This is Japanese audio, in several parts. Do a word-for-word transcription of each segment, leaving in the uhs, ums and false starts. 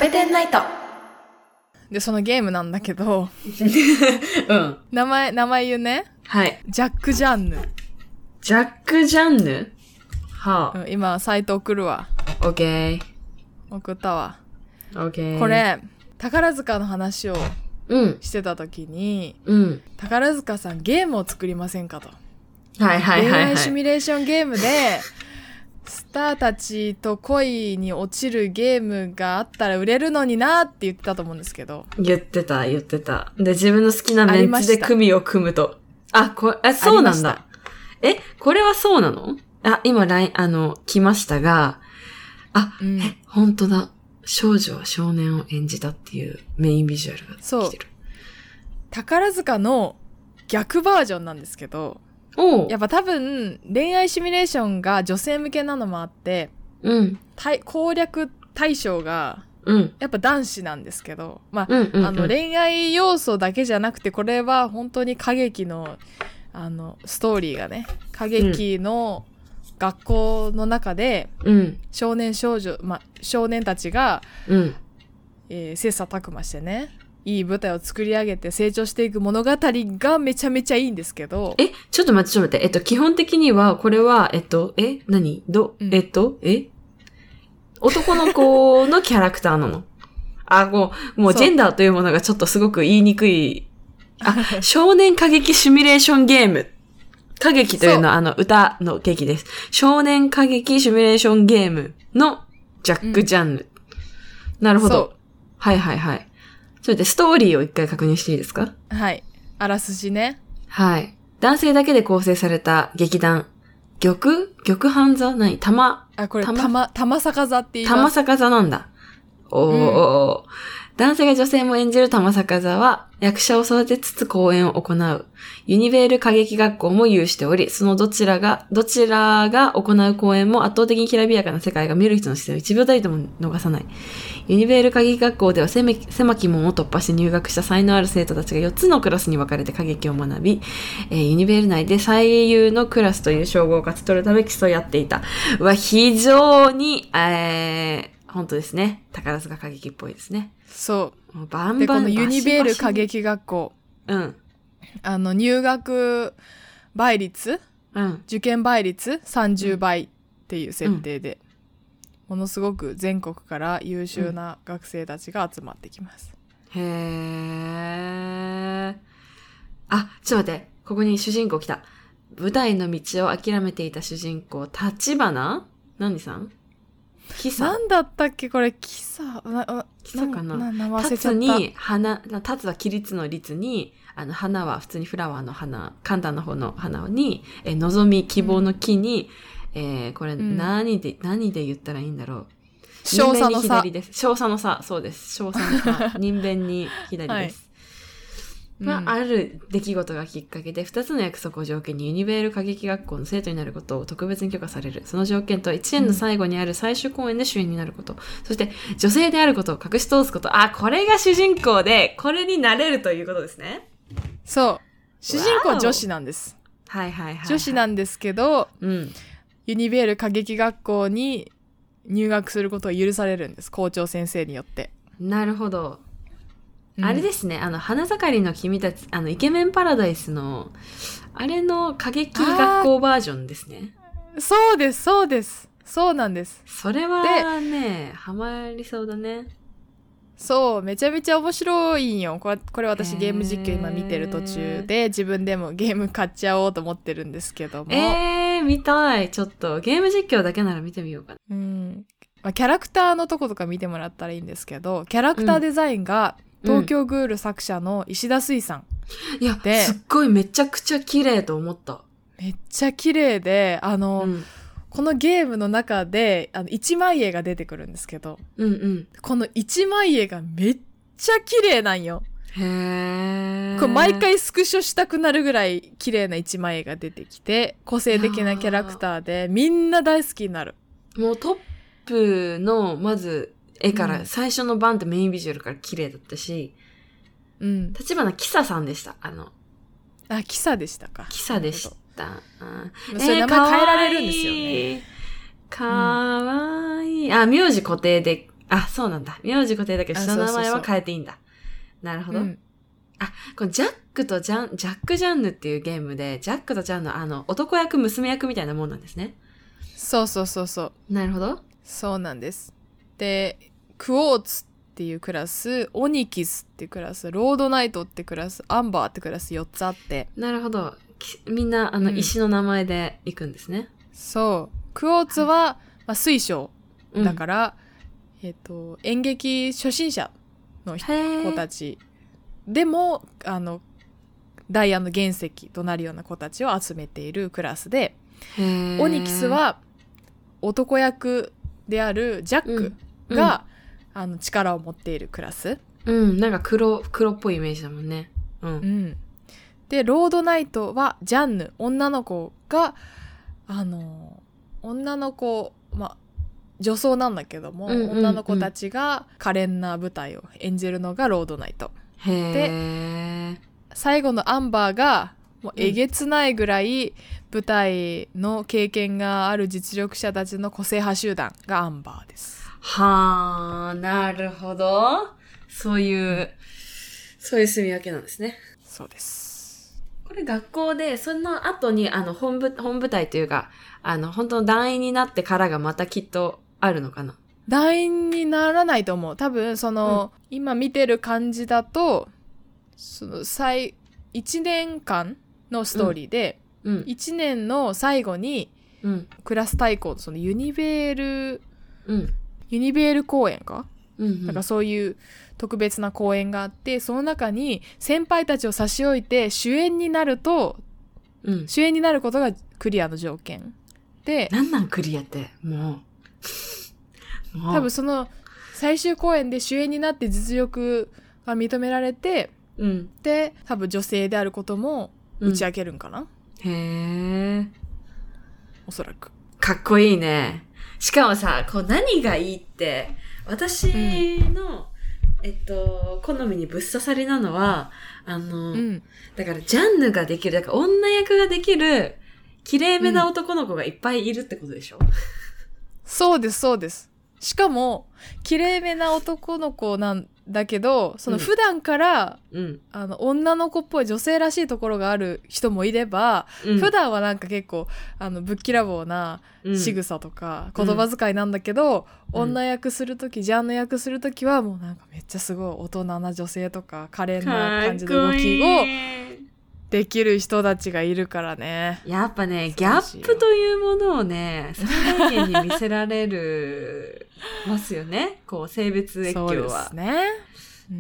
ペテンナイトで、そのゲームなんだけどうん。 名前、名前言うね。 はい。 ジャック・ジャンヌ。 ジャック・ジャンヌはあ。 うん、今、サイト送るわ。 オッケー。 送ったわ。 オッケー。 これ、宝塚の話をうん。 してた時に、 うん。 宝塚さんゲームを作りませんかと。 はいはいはい、はい。 恋愛シミュレーションゲームで、スターたちと恋に落ちるゲームがあったら売れるのになって言ってたと思うんですけど。 言ってた、言ってた。で、自分の好きなメンツで組を組むと。あ、これ、あ、そうなんだ。え、これはそうなの？あ、今、ライン、あの、来ましたが、あ、うん、え、ほんとだ。少女は少年を演じたっていうメインビジュアルが来てる。そう。 宝塚の逆バージョンなんですけど、 おやっぱ多分恋愛シミュレーションが女性向けなのもあって、 うん、 攻略対象がやっぱ男子なんですけど、まあ、うんうんうん、あの恋愛要素だけじゃなくて、これは本当に歌劇のあのストーリーがね、歌劇の学校の中で、うん、少年少女、まあ、少年たちが、うんえー、切磋琢磨してね、いい舞台を作り上げて成長していく物語がめちゃめちゃいいんですけど。 え、ちょっと待って、ちょっと待って。えっと、基本的には、これは、えっと、え、何ど、うん、えっと、え男の子のキャラクターなの？あ、もう、もうジェンダーというものがちょっとすごく言いにくい。あ、少年歌劇シミュレーションゲーム。歌劇というのはあの歌の劇です。少年歌劇シミュレーションゲームのジャックジャンル。うん、なるほど。はいはいはい。それでストーリーを一回確認していいですか？ はい。あらすじね。 はい。男性だけで構成された劇団。玉玉半座何玉あ、これ玉、玉坂座って言います。 玉坂座なんだ。おー、うん。男性が女性も演じる玉坂座は、役者を育てつつ公演を行う。ユニベール歌劇学校も有しており、そのどちらが、どちらが行う公演も圧倒的にきらびやかな世界が見る人の視線を一秒たりとも逃さない。ユニベール歌劇学校では狭き門を突破して入学した才能ある生徒たちがよっつのクラスに分かれて歌劇を学び、えー、ユニベール内で最優のクラスという称号を勝ち取るため競い合っていた。うわ、非常に、えー、本当ですね。宝塚歌劇っぽいですね。 そう。 もうバンバンで、このユニベール歌劇学校。 うん。 あの、入学倍率、うん、受験倍率さんじゅうばいっていう設定で、うん、ものすごく全国から優秀な学生たちが集まってきます。 うん、へー。あ、ちょっと待って。ここに主人公来た。舞台の道を諦めていた主人公、立花何さんキサなんだったっけこれ、キサ、 キサかな立つに、花、立つは起立の立に、あの、花は普通にフラワーの花、簡単な方の花に、え、望み、希望の木に、うん、えー、これ何で、うん、何で言ったらいいんだろう。 少佐の差。 少佐の差、そうです。少佐の差。人弁に左です。はいまあ、うん、ある出来事がきっかけで、二つの約束を条件にユニベール歌劇学校の生徒になることを特別に許可される。その条件とは一年の最後にある最終公演で主演になること。うん、そして、女性であることを隠し通すこと。あ、これが主人公で、これになれるということですね。 そう。主人公は女子なんです。 はいはいはい、はい。 女子なんですけど、 うん、 ユニベール歌劇学校に入学することを許されるんです。校長先生によって。 なるほど。あれですね、あの、花盛りの君たち、あの、イケメンパラダイスの、あれの歌劇学校バージョンですね。 そうです、そうです。そうなんです。 それはね、ハマりそうだね。 そう、めちゃめちゃ面白いんよ。これ、これ私ゲーム実況今見てる途中で、自分でもゲーム買っちゃおうと思ってるんですけども。 えー、見たい。ちょっと、ゲーム実況だけなら見てみようかな。 うん。まあ、キャラクターのとことか見てもらったらいいんですけど、キャラクターデザインが、うん東京グール作者の石田水さん、 うん、いやすっごいめちゃくちゃ綺麗と思った。 めっちゃ綺麗であの、うん、このゲームの中であの一枚絵が出てくるんですけど、 うんうん、 この一枚絵がめっちゃ綺麗なんよ。 へー。 これ毎回スクショしたくなるぐらい綺麗な一枚絵が出てきて個性的なキャラクターでみんな大好きになる。 もうトップのまず絵から、うん、最初の版ってメインビジュアルから綺麗だったし、うん。立花キサさんでした。あの。 あ、キサでしたか。 キサでした。 うん、それ名前変えられるんですよね。 かわいい。あ、名字固定で、 あ、そうなんだ。名字固定だけど下の名前は変えていいんだ。なるほど。うん、あ、このジャックとジャン、ジャック・ジャンヌっていうゲームで、ジャックとジャンのあの、男役、娘役みたいなもんなんですね。 そうそうそうそう。 なるほど。 そうなんです。で、クォーツっていうクラス、オニキスっていうクラス、ロードナイトってクラス、アンバーってクラスよっつあって。 なるほど。みんな、あの、うん、石の名前で行くんですね。 そう。クォーツは、はい、まあ、水晶だから、うん、えっと、演劇初心者の子たちでも、あの、ダイヤの原石となるような子たちを集めているクラスで、オニキスは男役であるジャックが、うん、あの力を持っているクラス。 うん、なんか黒、黒っぽいイメージだもんね。うん。うん、 で、ロードナイトはジャンヌ、女の子が、あの、女の子、まあ、女装なんだけども、うんうんうん、女の子たちが可憐な舞台を演じるのがロードナイト。 へで、最後のアンバーが、もうえげつないぐらい舞台の経験がある実力者たちの個性派集団がアンバーです。 はあ、なるほど。そういう、うん、そういう住み分けなんですね。 そうです。 これ学校で、その後にあの本部、本部隊というか、あの本当の団員になってからがまたきっとあるのかな。 団員にならないと思う。多分その、うん、今見てる感じだと、その最いちねんかんのストーリーで、うんうん、いちねんの最後に、うん、クラス対抗のそのユニベール、うん、ユニベール公演か、うんうん、だからそういう特別な公演があって、その中に先輩たちを差し置いて主演になると、うん、主演になることがクリアの条件で、 なんなんクリアってもう、もう多分その最終公演で主演になって実力が認められて、うん、で多分女性であることも打ち明けるんかな、うん、 へー、 おそらくかっこいいね。しかもさ、こう何がいいって私の、うん、えっと好みにぶっ刺さりなのはあの、うん、だからジャンヌができる、だから女役ができる綺麗めな男の子がいっぱいいるってことでしょ、うん、 そうですそうです。しかも綺麗めな男の子なんだけど、その普段から、うん、あの女の子っぽい女性らしいところがある人もいれば、うん、普段はなんか結構あのぶっきらぼうな仕草とか言葉遣いなんだけど、うん、女役するとき、ジャンヌ役するときはもうなんかめっちゃすごい大人な女性とか可憐な感じの動きをできる人たちがいるからね。 やっぱね、ギャップというものをね、最大限に見せられるますよね。こう性別越境は。 そうですね。うん、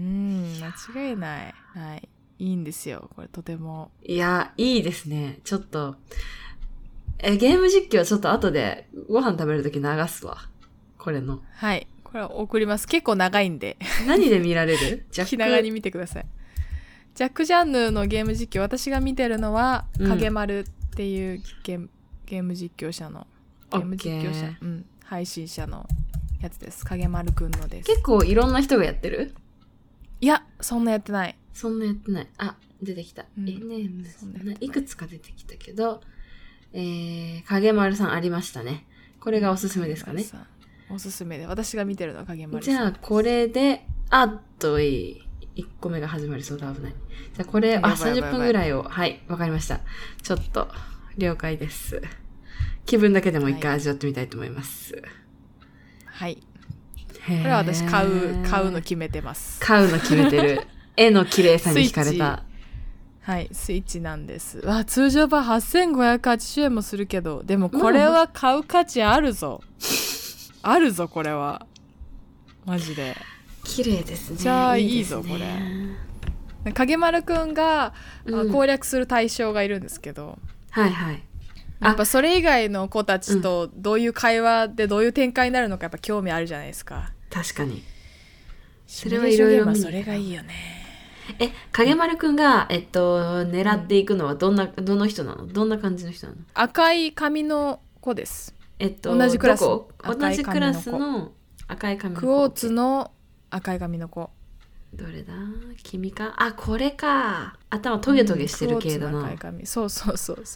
間違いない。はい、いいんですよ。これとても。 いや、いいですね。ちょっとえゲーム実況はちょっと後でご飯食べるとき流すわ。これの。 はい、これは送ります。結構長いんで。 何で見られる？ジャック。 気長に見てください。ジャック・ジャンヌのゲーム実況、私が見てるのは、うん、影丸っていうゲーム、ゲーム実況者の、ゲーム実況者、うん、配信者のやつです。影丸くんのです。 結構いろんな人がやってる？ いや、そんなやってない。 そんなやってない。あ、出てきた。うん、エヌエム、いくつか出てきたけど、えー、影丸さんありましたね。これがおすすめですかね。 おすすめで。私が見てるのは影丸さん。じゃあ、これで、あっといい。いっこめが始まりそうだ、危ない。じゃあこれ、あ、さんじゅっぷんぐらいを、はい、わかりました。ちょっと、了解です。気分だけでも一回味わってみたいと思います。 はい。これは私買う、買うの決めてます。 買うの決めてる。絵の綺麗さに惹かれた。 はい、スイッチなんです。わ、通常版はっせんごひゃくはちじゅうえんもするけど、でもこれは買う価値あるぞ。あるぞ、これは。マジで。 綺麗ですね。 じゃあいいぞ、いいこれ。影丸くんが、うん、攻略する対象がいるんですけど、 はいはい。 やっぱそれ以外の子たちとどういう会話でどういう展開になるのかやっぱ興味あるじゃないですか。 確かに。 それはいろいろそれがいいよね。 え、影丸くんがえっと狙っていくのはどんな、どの人なの？どんな感じの人なの？ 赤い髪の子です。 えっと同じクラス。 どこ？同じクラスの赤い髪の子。 クォーツの赤い髪の子。 どれだ？君か？あ、これか。頭トゲトゲしてる系だな。 うん、赤い髪。そうそうそうそう。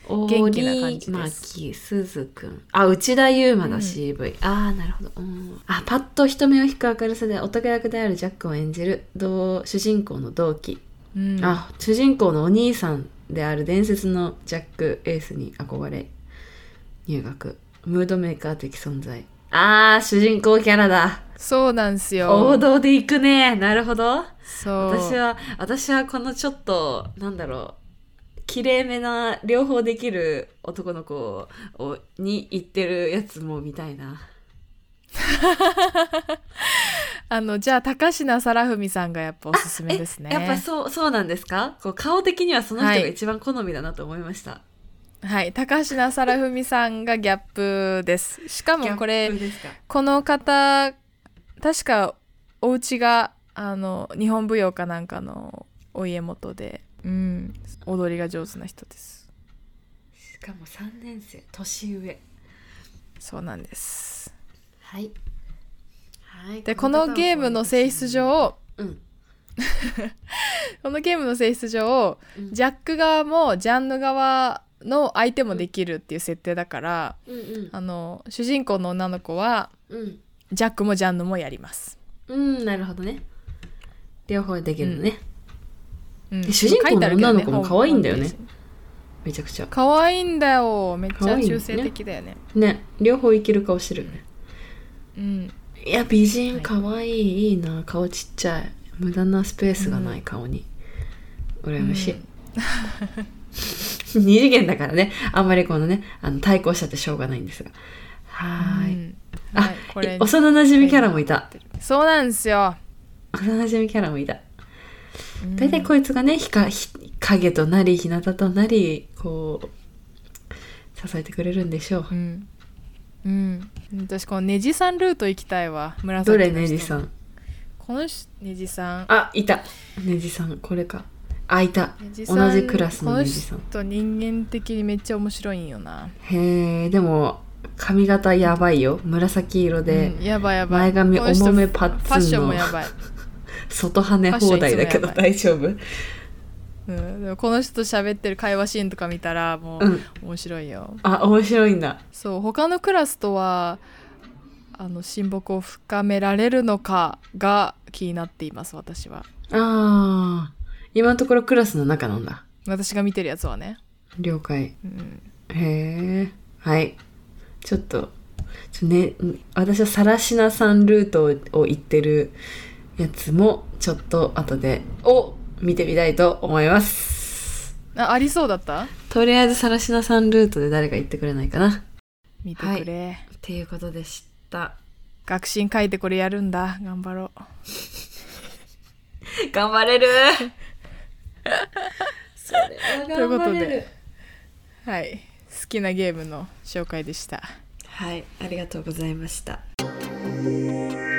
元気な感じです。 まきすずくん。あ、内田悠馬が シーブイ。うん、ああ、なるほど。うん、あ、パッと人目を引く明るさで男役であるジャックを演じる同主人公の同期。うん、あ、主人公のお兄さんである伝説のジャック・エースに憧れ入学。ムードメーカー的存在。あー、主人公キャラだ。 そうなんすよ。 王道で行くね。なるほど。 そう。 私は、私はこのちょっと、なんだろう、綺麗めな、両方できる男の子をに行ってるやつも見たいな。 あの、じゃあ、高階さ文さんがやっぱおすすめですね。 やっぱそう、そうなんですか？こう顔的にはその人が一番好みだなと思いました。 はい、はい、高階さ文さんがギャップです。しかもこれ、この方、確かお家があの日本舞踊かなんかのお家元で、うん、踊りが上手な人です。 しかもさんねん生、年上。そうなんです。 はい。はい、 でこのゲームの性質上、うん、このゲームの性質上、うん、ジャック側もジャンヌ側の相手もできるっていう設定だから、うんうん、あの主人公の女の子は、うん、ジャックもジャンヌもやります。 うん、なるほどね。両方できるのね。うん、主人公の女の子も可愛いんだよね。めちゃくちゃ。 可愛いんだよ。めっちゃ中性的だよね。 ね、ね、両方いける顔してるよね。うん。いや、美人可愛い、はい、いいな。顔ちっちゃい。無駄なスペースがない顔に。うん、羨ましい。うん、二次元だからね、あんまりこのね、あの対抗しちゃってしょうがないんですが。はーい。うんあ、はい、これ幼馴染キャラもいた。 そうなんですよ。 幼馴染キャラもいた。大体こいつがね、ひかひ影となり日向となりこう支えてくれるんでしょう。うん。 うん、私このネジさんルート行きたいわ。 紫の人。どれネジさん？ このネジさん。 あ、いた。ネジさんこれか。あ、いた。同じクラスのネジさん。 この人人間的にめっちゃ面白いんよな。 へえ、でも。髪型やばいよ。紫色で、 うん、やばいやばい。前髪重めパッツンのファッションもやばい。 外跳ね放題だけど大丈夫。 うん、でもこの人と喋ってる会話シーンとか見たらもう、うん、面白いよ。 あ、面白いんだ。 そう、他のクラスとはあの親睦を深められるのかが気になっています私は。 ああ、今のところクラスの中なんだ。 私が見てるやつはね。 了解。うん、へえ、はい。ちょっと、ちょね、私はサラシナさんルートを言ってるやつもちょっと後でを見てみたいと思います。 あ、ありそうだった？ とりあえずサラシナさんルートで誰か言ってくれないかな。 見てくれ。はい、 っていうことでした。 学信書いてこれやるんだ。頑張ろう。 頑張れる。それは頑張れる。ということで、 はい。好きなゲームの紹介でした。 はい、ありがとうございました。